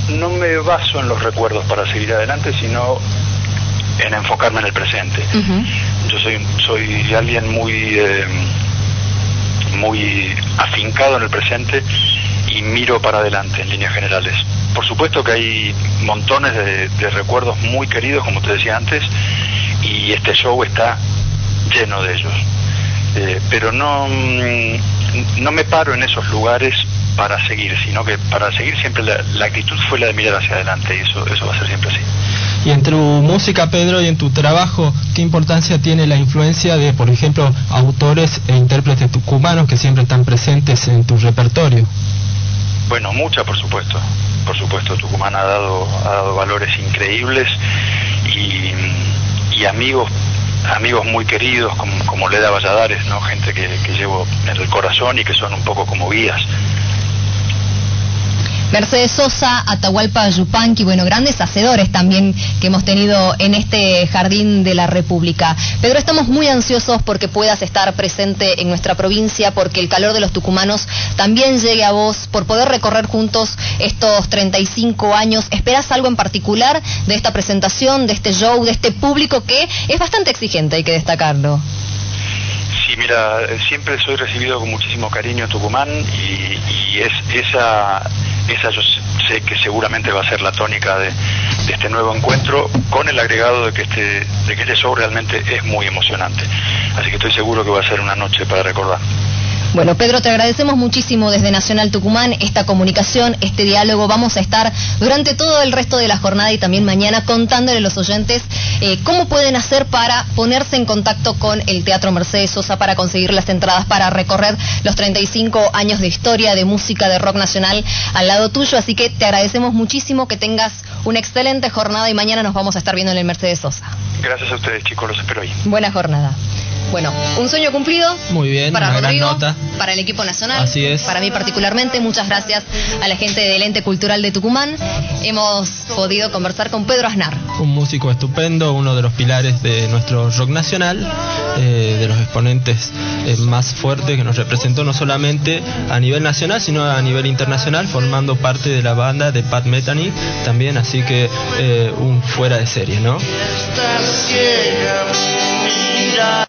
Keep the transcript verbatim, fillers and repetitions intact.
no me baso en los recuerdos para seguir adelante, sino en enfocarme en el presente. Uh-huh. Yo soy soy alguien muy eh, muy afincado en el presente y miro para adelante en líneas generales. Por supuesto que hay montones de, de recuerdos muy queridos, como te decía antes, y este show está lleno de ellos. Eh, pero no, no me paro en esos lugares para seguir, sino que para seguir siempre la, la actitud fue la de mirar hacia adelante, y eso, eso va a ser siempre así. Y en tu música, Pedro, y en tu trabajo, ¿qué importancia tiene la influencia de, por ejemplo, autores e intérpretes tucumanos que siempre están presentes en tu repertorio? Bueno, mucha, por supuesto. Por supuesto, Tucumán ha dado, ha dado valores increíbles y, y amigos amigos muy queridos como, como Leda Valladares, ¿no? Gente que, que llevo en el corazón y que son un poco como guías. Mercedes Sosa, Atahualpa Yupanqui, bueno, grandes hacedores también que hemos tenido en este Jardín de la República. Pedro, estamos muy ansiosos porque puedas estar presente en nuestra provincia, porque el calor de los tucumanos también llegue a vos, por poder recorrer juntos estos treinta y cinco años. ¿Esperás algo en particular de esta presentación, de este show, de este público que es bastante exigente, hay que destacarlo? Sí, mira, siempre soy recibido con muchísimo cariño en Tucumán y, y es esa... Esa yo sé que seguramente va a ser la tónica de, de este nuevo encuentro, con el agregado de que este de que este show realmente es muy emocionante. Así que estoy seguro que va a ser una noche para recordar. Bueno, Pedro, te agradecemos muchísimo desde Nacional Tucumán esta comunicación, este diálogo. Vamos a estar durante todo el resto de la jornada y también mañana contándole a los oyentes eh, cómo pueden hacer para ponerse en contacto con el Teatro Mercedes Sosa para conseguir las entradas para recorrer los treinta y cinco años de historia de música de rock nacional al lado tuyo. Así que te agradecemos muchísimo, que tengas una excelente jornada y mañana nos vamos a estar viendo en el Mercedes Sosa. Gracias a ustedes, chicos, los espero ahí. Buena jornada. Bueno, un sueño cumplido. Muy bien, para una Rodrigo, gran nota. Para el equipo nacional. Así es. Para mí particularmente, muchas gracias a la gente del Ente Cultural de Tucumán. Hemos podido conversar con Pedro Aznar. Un músico estupendo, uno de los pilares de nuestro rock nacional, eh, de los exponentes eh, más fuertes que nos representó no solamente a nivel nacional, sino a nivel internacional, formando parte de la banda de Pat Metheny también, así que eh, un fuera de serie, ¿no?